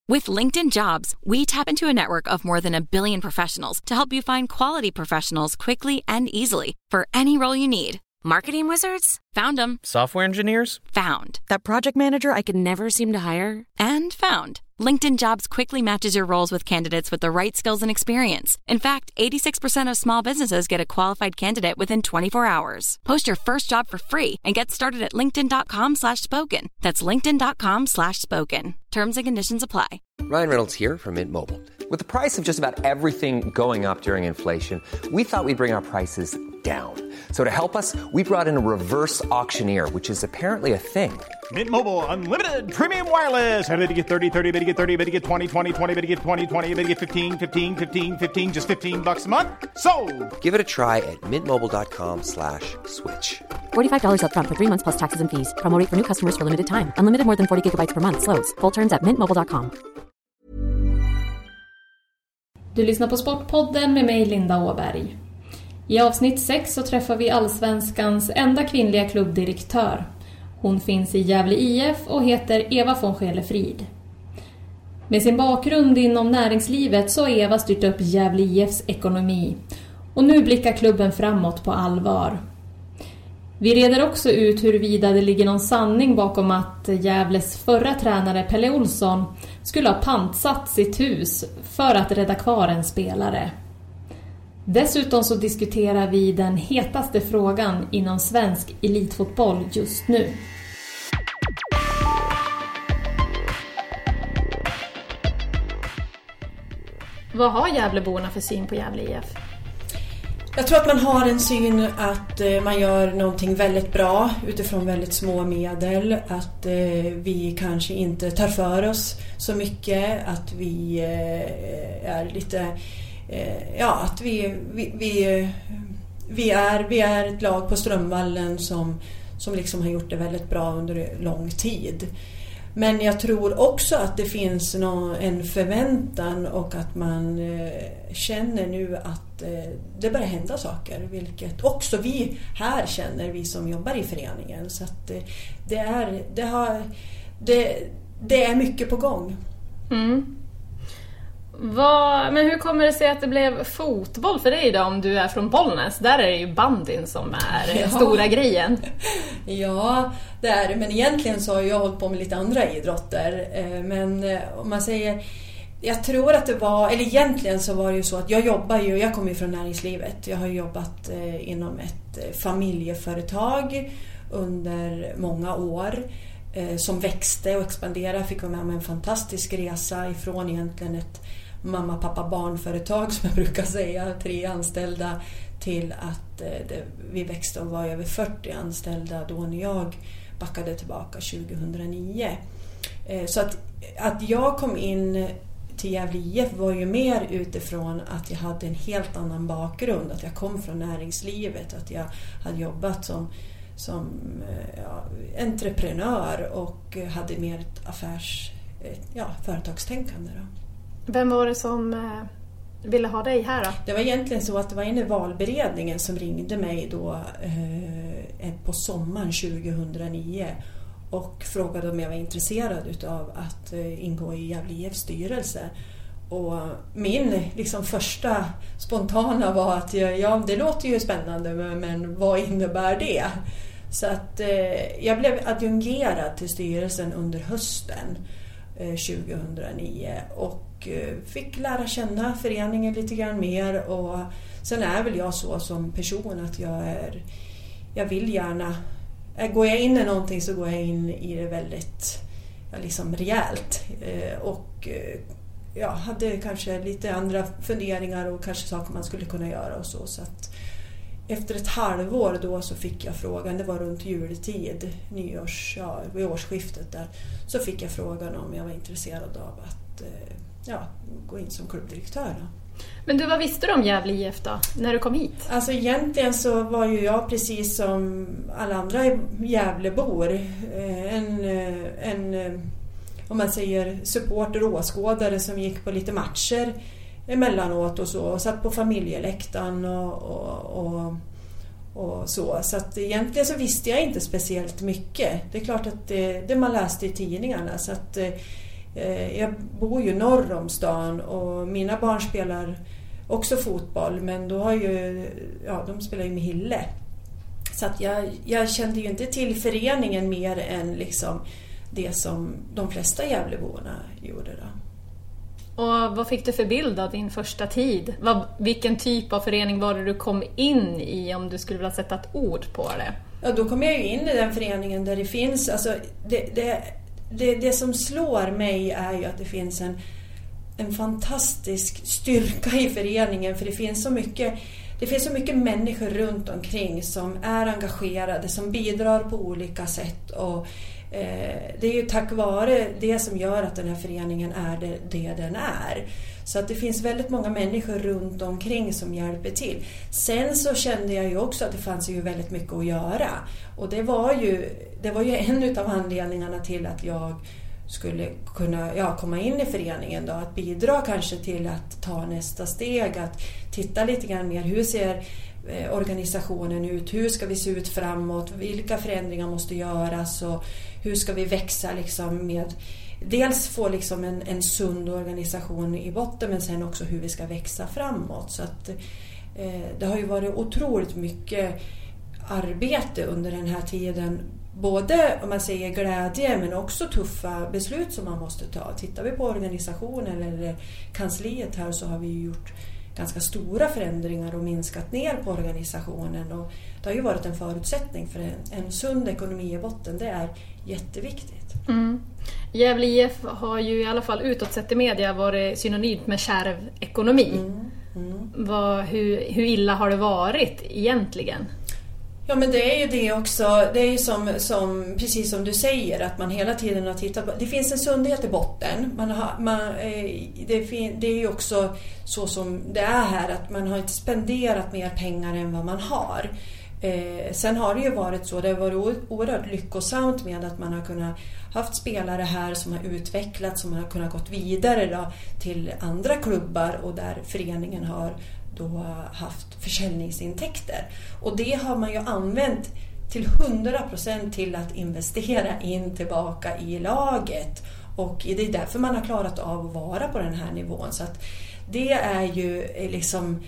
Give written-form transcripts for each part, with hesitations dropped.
With LinkedIn Jobs, we tap into a network of more than 1 billion professionals to help you find quality professionals quickly and easily for any role you need. Marketing wizards? Found them. Software engineers? Found. That project manager I could never seem to hire? And found. LinkedIn Jobs quickly matches your roles with candidates with the right skills and experience. In fact, 86% of small businesses get a qualified candidate within 24 hours. Post your first job for free and get started at linkedin.com/spoken. That's linkedin.com/spoken. Terms and conditions apply. Ryan Reynolds here from Mint Mobile. With the price of just about everything going up during inflation, we thought we'd bring our prices down. So to help us, we brought in a reverse auctioneer, which is apparently a thing. Mint Mobile Unlimited Premium Wireless. How to get 30, 30, bit to get 30, bit to get 20, 20, 20, bit to get 20, 20, bit to get 15, 15, 15, 15, just $15 a month? Sold! Give it a try at mintmobile.com/switch. $45 up front for 3 months plus taxes and fees. Promo rate for new customers for limited time. Unlimited more than 40 gigabytes per month. Slows full terms at mintmobile.com. Du lyssnar på Sportpodden med mig, Linda Åberg. I avsnitt 6 så träffar vi Allsvenskans enda kvinnliga klubbdirektör. Hon finns i Gävle IF och heter Eva von Schelefrid. Med sin bakgrund inom näringslivet så har Eva styrt upp Gävle IFs ekonomi. Och nu blickar klubben framåt på allvar. Vi reder också ut huruvida det ligger någon sanning bakom att Gävles förra tränare Pelle Olsson skulle ha pantsatt sitt hus för att rädda kvar en spelare. Dessutom så diskuterar vi den hetaste frågan inom svensk elitfotboll just nu. Vad har Gävleborna för syn på Gävle IF? Jag tror att man har en syn att man gör någonting väldigt bra utifrån väldigt små medel. Att vi kanske inte tar för oss så mycket. Att vi är lite... att vi är ett lag på Strömvallen som liksom har gjort det väldigt bra under lång tid. Men jag tror också att det finns en förväntan och att man känner nu att det börjar hända saker, vilket också vi här känner, vi som jobbar i föreningen. Så att det är mycket på gång. Mm. Men hur kommer det sig att det blev fotboll för dig då, om du är från Bollnäs? Där är det ju bandyn som är stora grejen. Ja, det är det. Men egentligen så har jag hållit på med lite andra idrotter. Men om man säger... Jag tror att det var... Eller egentligen så var det ju så att jag kommer ju från näringslivet. Jag har jobbat inom ett familjeföretag under många år. Som växte och expanderade. Fick vara med om en fantastisk resa ifrån egentligen ett mamma, pappa, barnföretag som jag brukar säga, 3 anställda, till att vi växte och var över 40 anställda då när jag backade tillbaka 2009. Så att jag kom in till Gävle IF var ju mer utifrån att jag hade en helt annan bakgrund, att jag kom från näringslivet, att jag hade jobbat som entreprenör och hade mer ett företagstänkande då. Vem var det som ville ha dig här då? Det var egentligen så att det var en i valberedningen som ringde mig då på sommaren 2009 och frågade om jag var intresserad utav att ingå i Gävle IFs styrelse. Och min liksom första spontana var att det låter ju spännande, men vad innebär det? Så att jag blev adjungerad till styrelsen under hösten 2009 och fick lära känna föreningen lite grann mer. Och sen är väl jag så som person att jag vill gärna, går jag in i någonting så går jag in i det väldigt liksom rejält. Och jag hade kanske lite andra funderingar och kanske saker man skulle kunna göra och så att efter ett halvår då så fick jag frågan, det var runt jultid, vid årsskiftet där, så fick jag frågan om jag var intresserad av att gå in som klubbdirektör då. Men vad visste du om Gävle IF då, när du kom hit? Alltså egentligen så var ju jag precis som alla andra Gävlebor en om man säger supporter och åskådare som gick på lite matcher emellanåt och så, och satt på familjeläktaren och så. Så att egentligen så visste jag inte speciellt mycket. Det är klart att det man läste i tidningarna, så att Jag bor ju norr om stan och mina barn spelar också fotboll, men då de spelar ju med Hille. Så att jag kände ju inte till föreningen mer än liksom det som de flesta Gävleborna gjorde då. Och vad fick du för bild av din första tid? Vilken typ av förening var det du kom in i, om du skulle vilja sätta ett ord på det? Ja, då kom jag ju in i den föreningen där det finns, alltså det som slår mig är ju att det finns en fantastisk styrka i föreningen, för det finns så mycket människor runt omkring som är engagerade, som bidrar på olika sätt, och det är ju tack vare det som gör att den här föreningen är det den är. Så att det finns väldigt många människor runt omkring som hjälper till. Sen så kände jag ju också att det fanns ju väldigt mycket att göra. Och det var ju en av anledningarna till att jag skulle kunna komma in i föreningen då, att bidra kanske till att ta nästa steg, att titta lite grann mer, hur ser organisationen ut, hur ska vi se ut framåt, vilka förändringar måste göras och hur ska vi växa liksom, med dels få liksom en sund organisation i botten, men sen också hur vi ska växa framåt. Så att det har ju varit otroligt mycket arbete under den här tiden, både om man säger glädje men också tuffa beslut som man måste ta. Tittar vi på organisationen eller kansliet här, så har vi ju gjort ganska stora förändringar och minskat ner på organisationen, och det har ju varit en förutsättning för en sund ekonomi i botten. Det är jätteviktigt. Gävle IF har ju i alla fall utåt sett i media varit synonymt med kärv ekonomi. Hur illa har det varit egentligen? Ja, men det är ju det också. Det är ju som precis som du säger, att man hela tiden har tittat på. Det finns en sundhet i botten. Det är ju också så som det är här, att man har inte spenderat mer pengar än vad man har. Sen har det ju varit så, det har varit oerhört lyckosamt med att man har kunnat haft spelare här som har utvecklats, som har kunnat gått vidare då till andra klubbar, och där föreningen har då haft försäljningsintäkter. Och det har man ju använt till 100% till att investera in tillbaka i laget. Och det är därför man har klarat av att vara på den här nivån. Så att det är ju liksom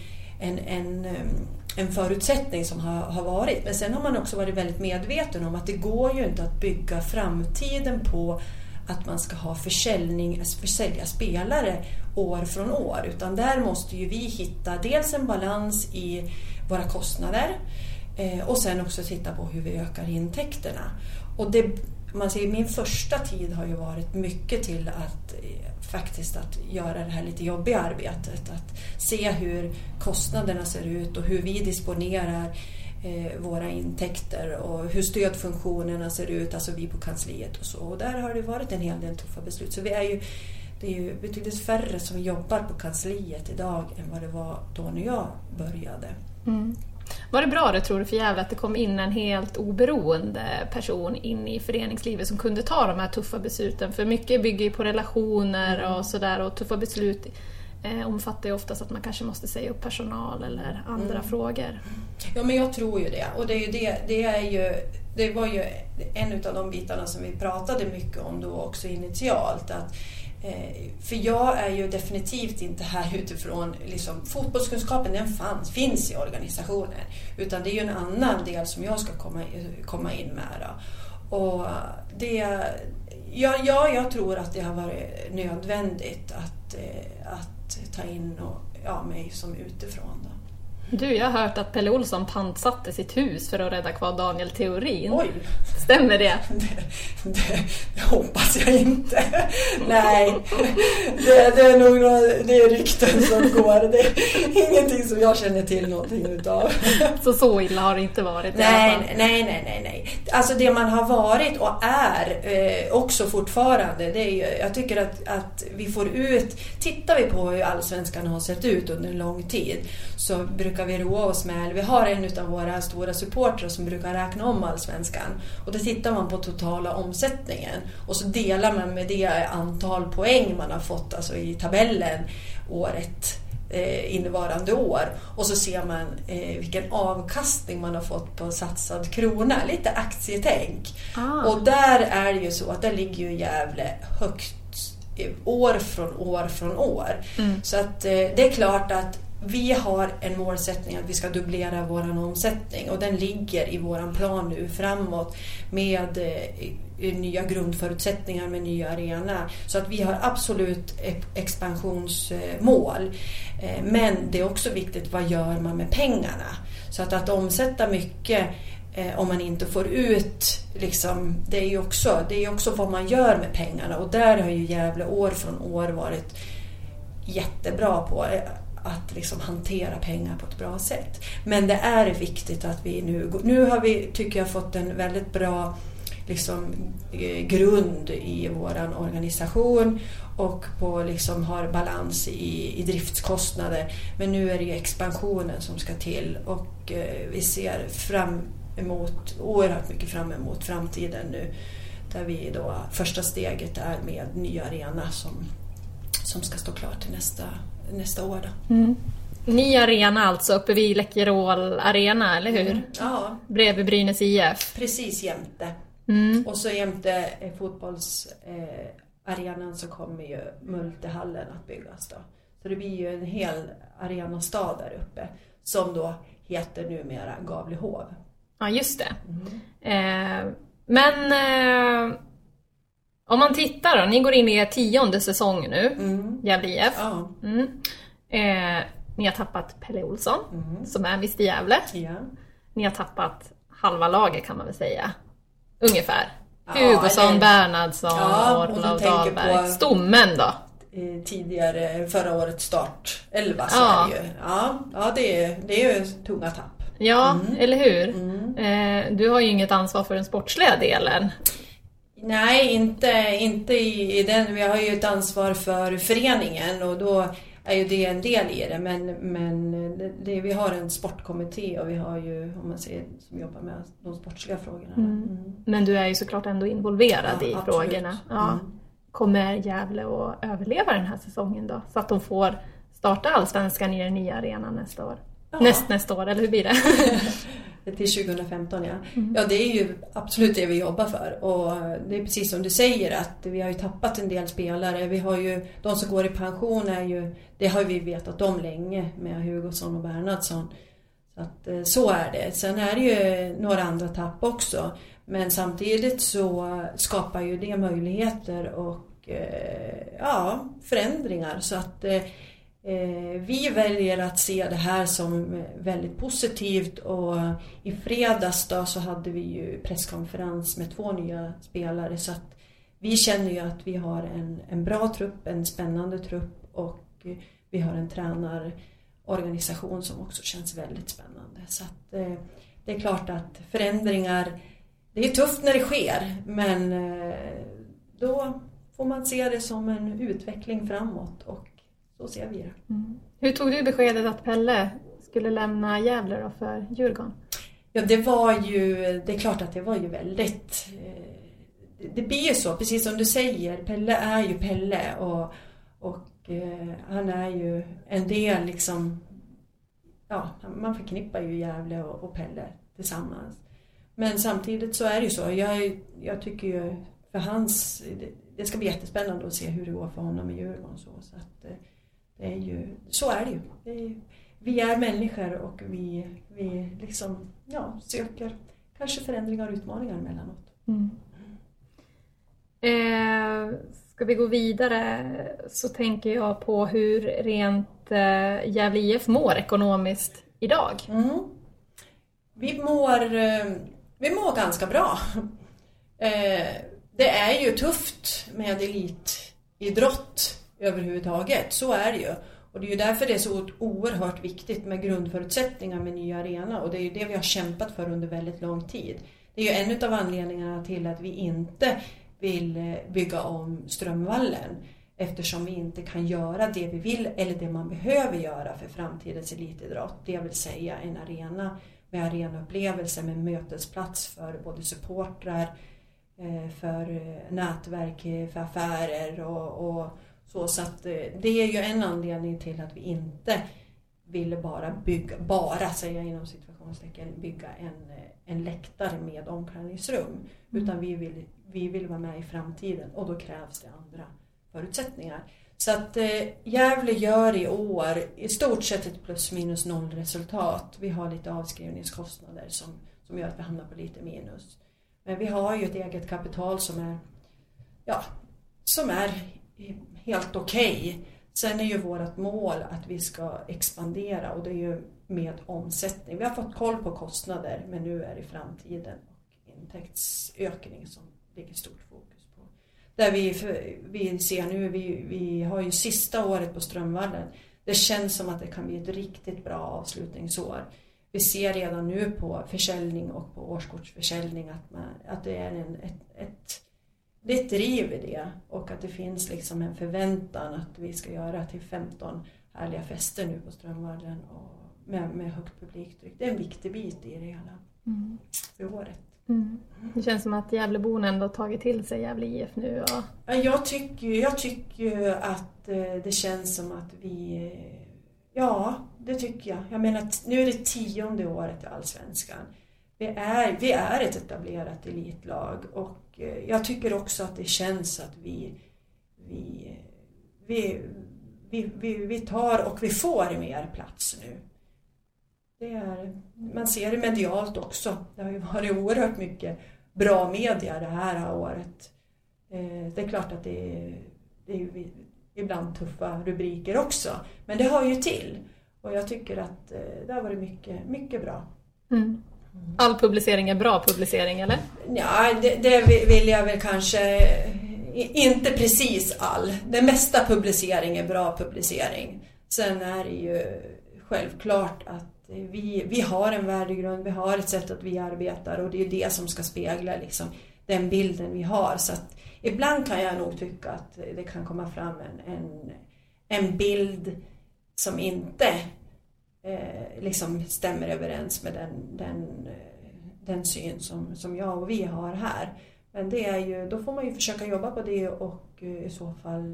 en förutsättning som har varit. Men sen har man också varit väldigt medveten om att det går ju inte att bygga framtiden på att man ska ha försälja spelare år från år, utan där måste ju vi hitta dels en balans i våra kostnader och sen också titta på hur vi ökar intäkterna. Och man ser, min första tid har ju varit mycket till att faktiskt att göra det här lite jobbiga arbetet, att se hur kostnaderna ser ut och hur vi disponerar våra intäkter och hur stödfunktionerna ser ut, alltså vi på kansliet och så. Och där har det varit en hel del tuffa beslut. Så det är ju betydligt färre som jobbar på kansliet idag än vad det var då när jag började. Var det bra det, tror du, för Gävle att det kom in en helt oberoende person in i föreningslivet som kunde ta de här tuffa besluten? För mycket bygger ju på relationer och sådär, och tuffa beslut omfattar ju oftast att man kanske måste säga upp personal eller andra frågor. Ja, men jag tror ju det. Och det var ju en av de bitarna som vi pratade mycket om då också initialt. För jag är ju definitivt inte här utifrån liksom, fotbollskunskapen, den finns i organisationen. Utan det är ju en annan del som jag ska komma in med då. Och jag tror att det har varit nödvändigt att ta in mig som utifrån då. Du, jag har hört att Pelle Olsson pantsatte sitt hus för att rädda kvar Daniel Theorin. Oj! Stämmer det? Det hoppas jag inte. Nej, det är nog det är rykten som går. Det är ingenting som jag känner till någonting utav. Så illa har det inte varit? Nej. Alltså det man har varit och är också fortfarande, det är ju, jag tycker att vi får ut, tittar vi på hur allsvenskan har sett ut under en lång tid, så brukar vi roa oss med, vi har en av våra stora supportrar som brukar räkna om allsvenskan, och då tittar man på totala omsättningen och så delar man med det antal poäng man har fått alltså i tabellen året innevarande år, och så ser man vilken avkastning man har fått på satsad krona, lite aktietänk. Och där är det ju så att där ligger ju Gävle högt år från år. Så att det är klart att vi har en målsättning att vi ska dubblera våran omsättning och den ligger i våran plan nu framåt med nya grundförutsättningar med nya arena. Så att vi har absolut expansionsmål. Men det är också viktigt, vad gör man med pengarna? Så att omsätta mycket om man inte får ut liksom, det är ju också vad man gör med pengarna, och där har ju Gävle år från år varit jättebra på att liksom hantera pengar på ett bra sätt. Men det är viktigt att vi nu har vi, tycker jag, fått en väldigt bra liksom grund i våran organisation och på liksom har balans i driftskostnader. Men nu är det ju expansionen som ska till, och vi ser oerhört mycket fram emot framtiden nu, där vi då första steget är med ny arena som ska stå klar till nästa år då. Ny arena alltså uppe vid Läkerol arena, eller hur? Ja. Bredvid Brynäs IF. Precis jämte. Och så jämte fotbollsarenan så kommer ju multihallen att byggas då. Så det blir ju en hel arenastad där uppe som då heter numera Gavlehov. Ja, just det. Men om man tittar då, ni går in i er 10:e säsong nu, Gävle IF. Ja. Ni har tappat Pelle Olsson, som är Mr. Gävle. Ja. Ni har tappat halva laget, kan man väl säga. Ungefär. Hugosson, Bernhardsson, Orlov, Dahlberg. Stommen då? Tidigare förra årets start 11 så är det ju. Ja, det är ju tunga tapp. Ja, eller hur? Du har ju inget ansvar för den sportsliga delen. Nej, inte i den. Vi har ju ett ansvar för föreningen, och då är ju det en del i det. Men vi har en sportkommitté, och vi har ju, om man säger, som jobbar med de sportsliga frågorna. Men du är ju såklart ändå involverad i absolut. Frågorna. Ja. Kommer Gävle att överleva den här säsongen då? Så att de får starta Allsvenskan i den nya arenan nästa år? Nästa år, eller hur blir det? Till 2015, ja. Ja, det är ju absolut det vi jobbar för. Och det är precis som du säger, att vi har ju tappat en del spelare. Vi har ju, de som går i pension det har vi vetat om länge med Hugosson och Bernhardsson. Så att så är det. Sen är det ju några andra tapp också. Men samtidigt så skapar ju det möjligheter och förändringar. Så att vi väljer att se det här som väldigt positivt, och i fredags då så hade vi ju presskonferens med 2 nya spelare, så att vi känner ju att vi har en bra trupp, en spännande trupp, och vi har en tränarorganisation som också känns väldigt spännande. Så att det är klart att förändringar, det är tufft när det sker, men då får man se det som en utveckling framåt, och så ser vi det. Hur tog du beskedet att Pelle skulle lämna Gävle då för Djurgården? Ja, det är klart att det var ju väldigt, det blir ju så, precis som du säger, Pelle är ju Pelle, och han är ju en del liksom, man förknippar ju Gävle och Pelle tillsammans. Men samtidigt så är det ju så, jag tycker ju för hans, det ska bli jättespännande att se hur det går för honom i Djurgården, så att det är ju, så är det ju. Vi är människor, och vi liksom, söker kanske förändringar och utmaningar emellanåt. Ska vi gå vidare, så tänker jag på hur rent Gävle IF mår ekonomiskt idag. Vi mår ganska bra. Det är ju tufft med elitidrott överhuvudtaget, så är det ju. Och det är ju därför det är så oerhört viktigt med grundförutsättningar med ny arena, och det är ju det vi har kämpat för under väldigt lång tid. Det är ju en av anledningarna till att vi inte vill bygga om Strömvallen, eftersom vi inte kan göra det vi vill eller det man behöver göra för framtidens elitidrott. Det vill säga en arena med arenaupplevelse, med mötesplats för både supportrar, för nätverk, för affärer och så att det är ju en anledning till att vi inte ville bara säga inom situationstecken bygga en läktare med omklädningsrum, utan vi vill vara med i framtiden, och då krävs det andra förutsättningar. Så att Gävle gör i år i stort sett ett plus minus noll resultat. Vi har lite avskrivningskostnader som gör att vi hamnar på lite minus. Men vi har ju ett eget kapital som är helt okej. Sen är ju vårt mål att vi ska expandera och det är ju med omsättning. Vi har fått koll på kostnader men nu är det framtiden och intäktsökning som ligger stort fokus på. Där vi ser nu, vi har ju sista året på Strömvallen. Det känns som att det kan bli ett riktigt bra avslutningsår. Vi ser redan nu på försäljning och på årskortsförsäljning att det är ett driv i det och att det finns liksom en förväntan att vi ska göra till 15 härliga fester nu på Strömvallen och med högt publiktryck. Det är en viktig bit i det hela för året. Det känns som att Gävlebon ändå tagit till sig Gävle IF nu. Ja. Jag tycker att det känns som att vi... Ja, det tycker jag. Jag menar, nu är det 10:e året i Allsvenskan. Vi är ett etablerat elitlag och jag tycker också att det känns att vi tar och vi får mer plats nu. Man ser det medialt också. Det har ju varit oerhört mycket bra media det här året. Det är klart att det är ju ibland tuffa rubriker också. Men det hör ju till. Och jag tycker att det har varit mycket, mycket bra. All publicering är bra publicering, eller? Ja, det vill jag väl kanske... Inte precis all. Det mesta publicering är bra publicering. Sen är det ju självklart att vi har en värdegrund, vi har ett sätt att vi arbetar och det är det som ska spegla liksom den bilden vi har. Så att ibland kan jag nog tycka att det kan komma fram en bild som inte liksom stämmer överens med den syn som jag och vi har här. Men det är ju, då får man ju försöka jobba på det och i så fall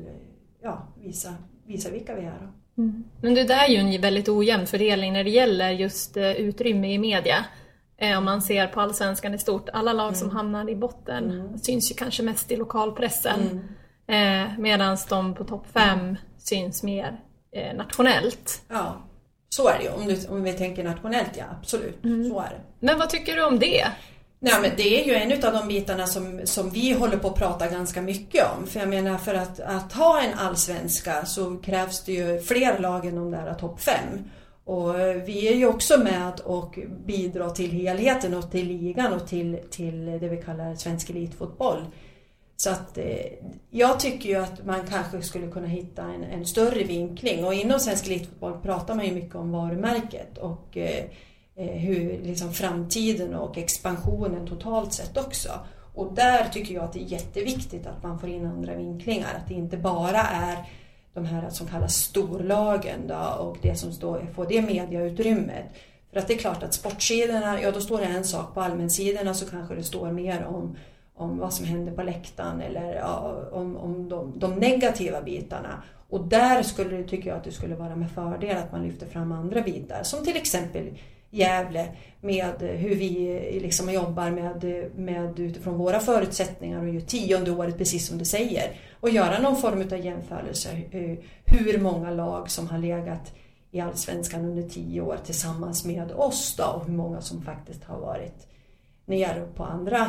visa vilka vi är. Men det där är ju en väldigt ojämn fördelning när det gäller just utrymme i media. Om man ser på Allsvenskan i stort. Alla lag som hamnar i botten syns ju kanske mest i lokalpressen. Medan de på topp 5 syns mer nationellt. Ja, så är det ju. Om vi tänker nationellt, ja absolut. Så är det. Men vad tycker du om det? Nej, men det är ju en av de bitarna som vi håller på att prata ganska mycket om. För jag menar, för att ha en allsvenska så krävs det ju fler lag än de där topp 5. Och vi är ju också med och bidrar till helheten och till ligan och till det vi kallar svensk elitfotboll. Så att jag tycker ju att man kanske skulle kunna hitta en större vinkling. Och inom svensk elitfotboll pratar man ju mycket om varumärket och hur liksom framtiden och expansionen totalt sett också. Och där tycker jag att det är jätteviktigt att man får in andra vinklingar. Att det inte bara är de här som kallas storlagen då, och det som får det mediautrymmet. För att det är klart att sportsidorna, då står det en sak, på allmänsidorna så kanske det står mer om vad som händer på läktaren eller om de negativa bitarna. Och där tycker jag att det skulle vara med fördel att man lyfter fram andra bitar. Som till exempel Gävle med hur vi liksom jobbar med utifrån våra förutsättningar och ju 10:e året precis som du säger. Och göra någon form av jämförelse hur många lag som har legat i Allsvenskan under 10 år tillsammans med oss då, och hur många som faktiskt har varit nere på andra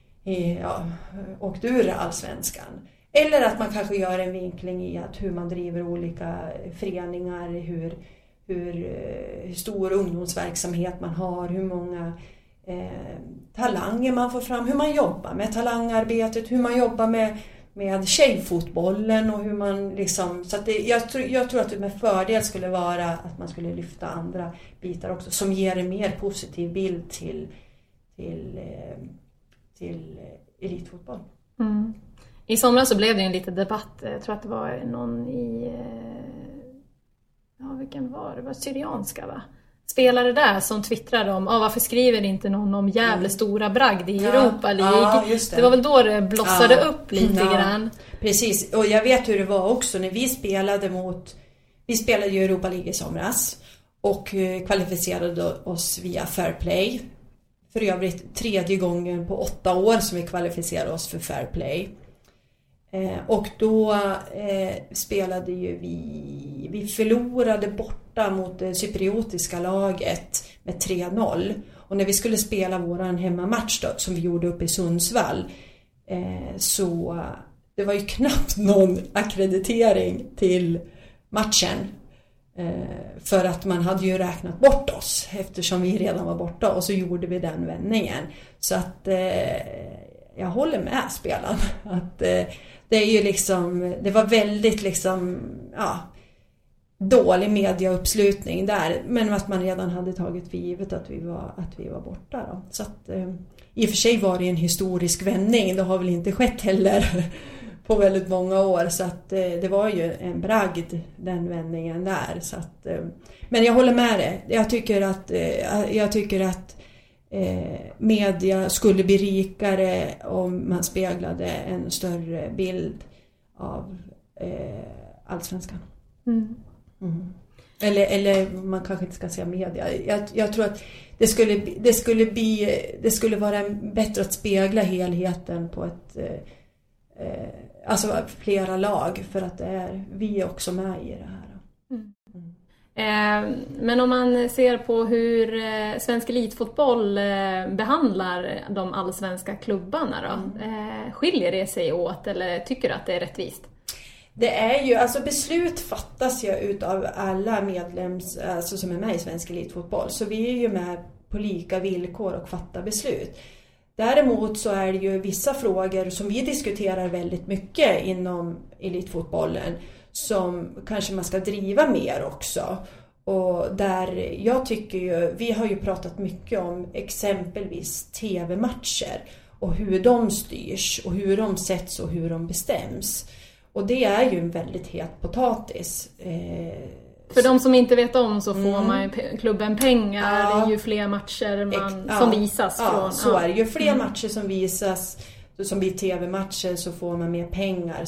åkt ur Allsvenskan. Eller att man kanske gör en vinkling i att hur man driver olika föreningar, hur stor ungdomsverksamhet man har, hur många talanger man får fram, hur man jobbar med talangarbetet, hur man jobbar med tjejfotbollen och hur man liksom, så att jag tror att det med fördel skulle vara att man skulle lyfta andra bitar också som ger en mer positiv bild till elitfotboll. I somras så blev det en liten debatt, jag tror att det var någon i vilken var det? Var syrianska, va? Spelare där som twittrade om varför skriver inte någon om Gävle stora bragd i Europa League. Det var väl då det blossade upp lite grann. Precis, och jag vet hur det var också när vi spelade ju Europa League i somras och kvalificerade oss via Fair Play. För övrigt 3:e gången på 8 år som vi kvalificerade oss för Fair Play. Och då spelade ju vi förlorade borta mot det cypriotiska laget med 3-0. Och när vi skulle spela våran hemmamatch då, som vi gjorde uppe i Sundsvall, så det var ju knappt någon akkreditering till matchen. För att man hade ju räknat bort oss eftersom vi redan var borta, och så gjorde vi den vändningen. Så att jag håller med spelaren att det är ju liksom, det var väldigt liksom, dålig mediauppslutning där, men att man redan hade tagit för givet att vi var borta då. Så att i och för sig var det en historisk vändning, det har väl inte skett heller på väldigt många år, så att det var ju en bragd den vändningen där, så att, men jag håller med dig. Jag tycker att media skulle bli rikare om man speglade en större bild av Allsvenskan. Eller man kanske inte ska säga media. Jag tror att det skulle vara bättre att spegla helheten på ett alltså flera lag, för att vi är också med i det här. Men om man ser på hur svensk elitfotboll behandlar de allsvenska klubbarna då, skiljer det sig åt eller tycker du att det är rättvist? Det är ju, alltså beslut fattas ju utav alla medlems, alltså som är med i svensk elitfotboll, så vi är ju med på lika villkor och fattar beslut. Däremot så är det ju vissa frågor som vi diskuterar väldigt mycket inom elitfotbollen som kanske man ska driva mer också. Och där jag tycker ju, vi har ju pratat mycket om exempelvis tv-matcher och hur de styrs och hur de sätts och hur de bestäms. Och det är ju en väldigt het potatis. För de som inte vet om så får man klubben pengar ju fler matcher som visas. Så är det. Ju fler matcher som visas, som blir tv-matcher, så får man mer pengar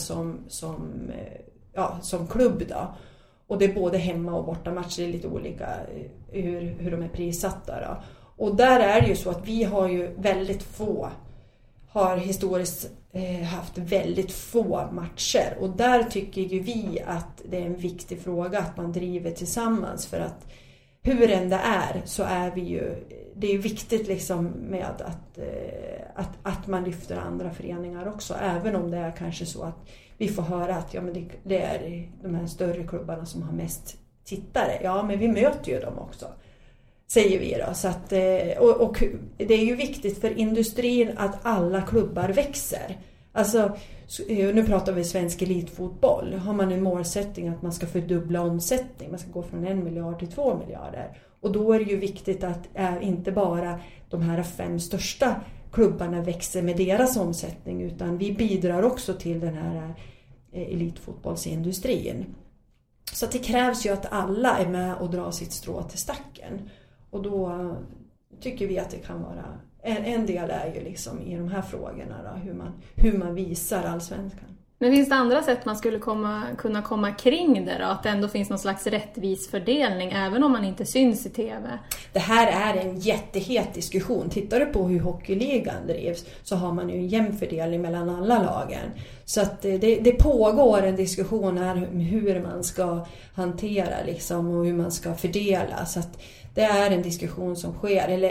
som klubb då. Och det är både hemma- och bortamatcher, det är lite olika hur de är prissatta då. Och där är det ju så att vi har ju har historiskt haft väldigt få matcher, och där tycker ju vi att det är en viktig fråga att man driver tillsammans, för att hur än det är så är vi ju, det är ju viktigt liksom med att man lyfter andra föreningar också, även om det är kanske så att vi får höra att det är de här större klubbarna som har mest tittare. Ja, men vi möter ju dem också, säger vi då. Så att, och det är ju viktigt för industrin att alla klubbar växer. Alltså, nu pratar vi svensk elitfotboll. Har man en målsättning att man ska fördubbla omsättning, man ska gå från 1 miljard till 2 miljarder. Och då är det ju viktigt att inte bara de här 5 största klubbarna växer med deras omsättning, utan vi bidrar också till den här elitfotbollsindustrin. Så det krävs ju att alla är med och drar sitt strå till stacken. Och då tycker vi att det kan vara en del är ju liksom i de här frågorna då, hur man visar allsvenskan. Men finns det andra sätt man skulle kunna komma kring det då? Att det ändå finns någon slags rättvis fördelning även om man inte syns i tv? Det här är en jättehet diskussion. Tittar du på hur hockeyligan drivs så har man ju en jämn fördelning mellan alla lagen. Så att det pågår en diskussion här hur man ska hantera liksom, och hur man ska fördela. Så att det är en diskussion som sker, eller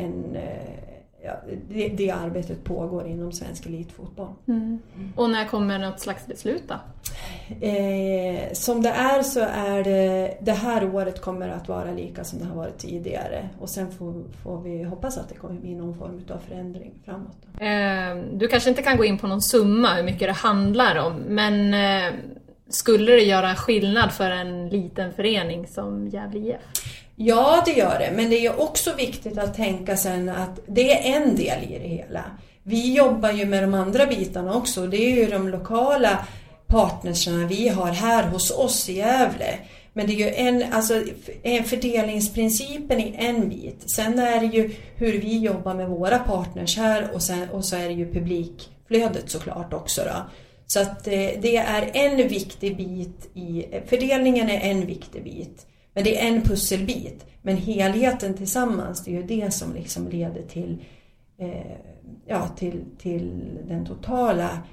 det arbetet pågår inom svensk elitfotboll. Och när kommer något slags beslut då? Som det är så är det här året kommer att vara lika som det har varit tidigare. Och sen får vi hoppas att det kommer bli någon form av förändring framåt då. Du kanske inte kan gå in på någon summa hur mycket det handlar om, men skulle det göra skillnad för en liten förening som Gävle IF? Ja, det gör det. Men det är också viktigt att tänka sen att det är en del i det hela. Vi jobbar ju med de andra bitarna också. Det är ju de lokala partnerserna vi har här hos oss i Gävle. Men det är ju en fördelningsprincipen i en bit. Sen är det ju hur vi jobbar med våra partners här, och så är det ju publikflödet såklart också då. Så att det är en viktig bit fördelningen är en viktig bit. Men det är en pusselbit. Men helheten tillsammans, det är ju det som liksom leder till den totala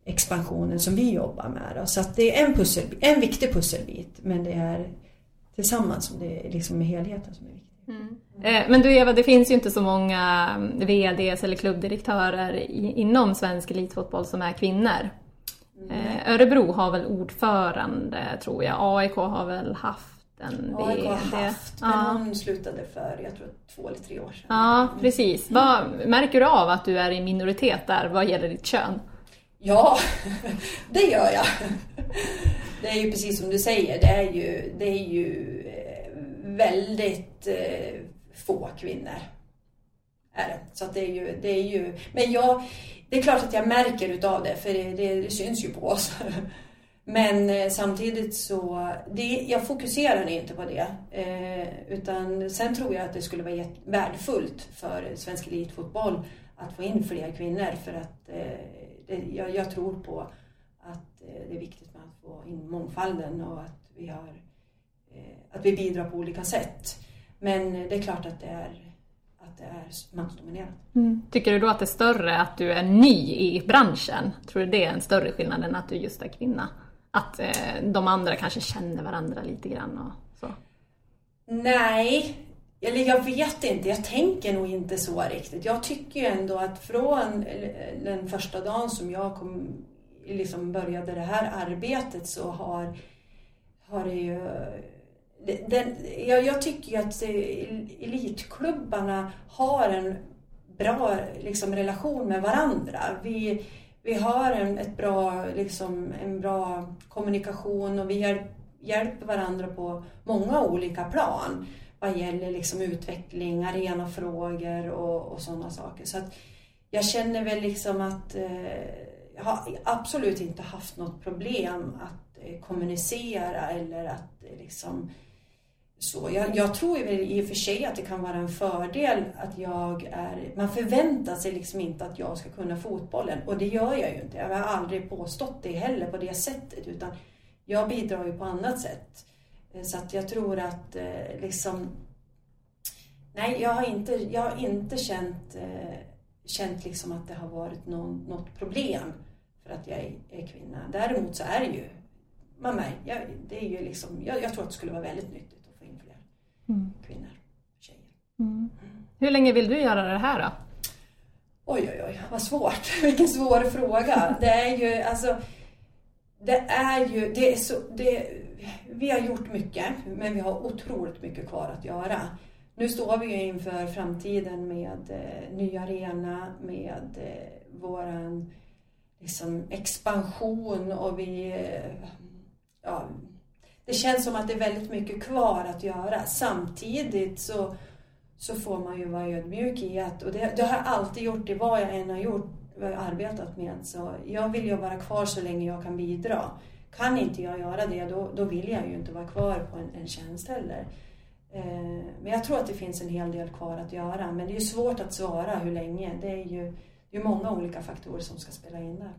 expansionen som vi jobbar med. Då. Så att det är en viktig pusselbit, men det är tillsammans som det är liksom med helheten som är viktig. Men du Eva, det finns ju inte så många VDs eller klubbdirektörer inom svensk elitfotboll som är kvinnor. Örebro har väl ordförande, tror jag. AIK har väl haft en VD. AIK har haft, men hon slutade för, jag tror 2 eller 3 år sedan. Ja, precis. Märker du av att du är i minoritet där vad gäller ditt kön? Ja, det gör jag. Det är ju precis som du säger, det är ju väldigt få kvinnor. Är det. Så att det är ju men det är klart att jag märker utav det, för det syns ju på oss. Men samtidigt så jag fokuserar inte på det, utan sen tror jag att det skulle vara värdefullt för svensk elitfotboll att få in fler kvinnor, för att jag tror på att det är viktigt med att få in mångfalden och att vi bidrar på olika sätt. Men det är klart att det är mansdominerat. Tycker du då att det är större att du är ny i branschen? Tror du det är en större skillnad än att du just är kvinna? Att de andra kanske känner varandra lite grann och så? Nej, eller jag vet inte. Jag tänker nog inte så riktigt. Jag tycker ju ändå att från den första dagen som jag började det här arbetet så har det ju... Jag tycker ju att elitklubbarna har en bra relation med varandra. Vi har en bra kommunikation, och vi hjälper varandra på många olika plan vad gäller utveckling, arenafrågor och sådana saker. Så att jag känner väl att jag har absolut inte haft något problem att kommunicera eller att så. Jag tror ju i och för sig att det kan vara en fördel att man förväntar sig inte att jag ska kunna fotbollen, och det gör jag ju inte. Jag har aldrig påstått det heller på det sättet, utan jag bidrar ju på annat sätt. Så att jag tror att nej, jag har inte känt att det har varit något problem för att jag är kvinna. Däremot så är det ju det är ju jag tror att det skulle vara väldigt nyttigt att få in fler kvinnor, tjejer. Hur länge vill du göra det här då? Oj, vad svårt. Vilken svår fråga. Vi har gjort mycket, men vi har otroligt mycket kvar att göra. Nu står vi ju inför framtiden med ny arena, med våran expansion, och det känns som att det är väldigt mycket kvar att göra. Samtidigt så får man ju vara ödmjuk i att, och det har jag alltid gjort, det vad jag än har gjort, vad jag har arbetat med. Så jag vill ju vara kvar så länge jag kan bidra. Kan inte jag göra det, då vill jag ju inte vara kvar på en tjänst heller. Men jag tror att det finns en hel del kvar att göra. Men det är ju svårt att svara hur länge. Det är ju många olika faktorer som ska spela in där.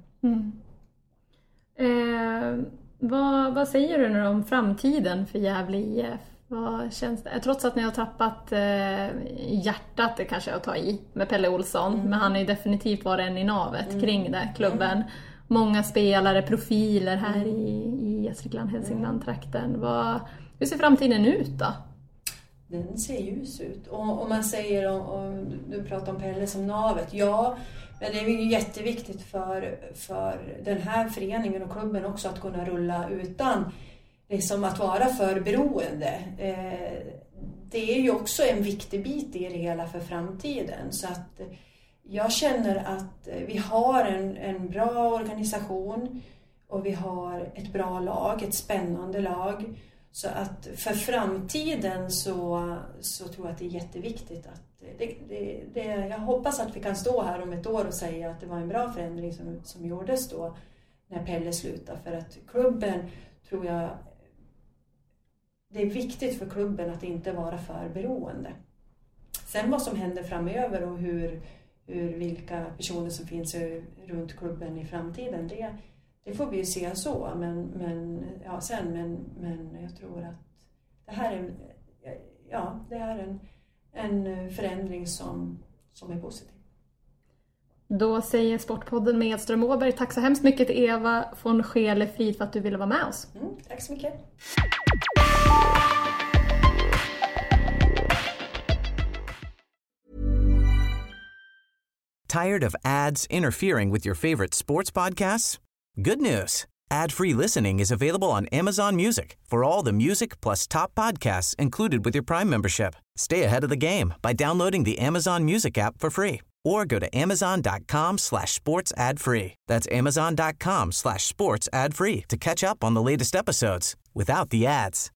Vad säger du nu om framtiden för Gävle IF? Vad känns det? Trots att ni har tappat hjärtat, det kanske jag tar i, med Pelle Olsson. Men han är ju definitivt varit en i navet kring det, klubben. Många spelare, profiler här i Gästrikland, Hälsingland-trakten. Hur ser framtiden ut då? Den ser ljus ut. Och om man säger, om du pratar om Pelle som navet, ja, men det är ju jätteviktigt för den här föreningen och klubben också att kunna rulla utan att vara för beroende. Det är ju också en viktig bit i det hela för framtiden. Så att jag känner att vi har en bra organisation och vi har ett bra lag, ett spännande lag. Så att för framtiden så tror jag att det är jätteviktigt att jag hoppas att vi kan stå här om ett år och säga att det var en bra förändring som gjordes då när Pelle slutade. För att klubben, tror jag, det är viktigt för klubben att inte vara för beroende. Sen vad som händer framöver och vilka personer som finns runt klubben i framtiden, det får vi ju se så. Men jag tror att det här är en förändring som är positiv. Då säger Sportpodden med Edström Åberg tack så hemskt mycket till Eva von Scheele-Frid för att du ville vara med oss. Tack så mycket. Tired of ads interfering with your favorite sports podcasts? Good news. Ad-free listening is available on Amazon Music for all the music plus top podcasts included with your Prime membership. Stay ahead of the game by downloading the Amazon Music app for free or go to amazon.com/sports ad free. That's amazon.com/sports ad free to catch up on the latest episodes without the ads.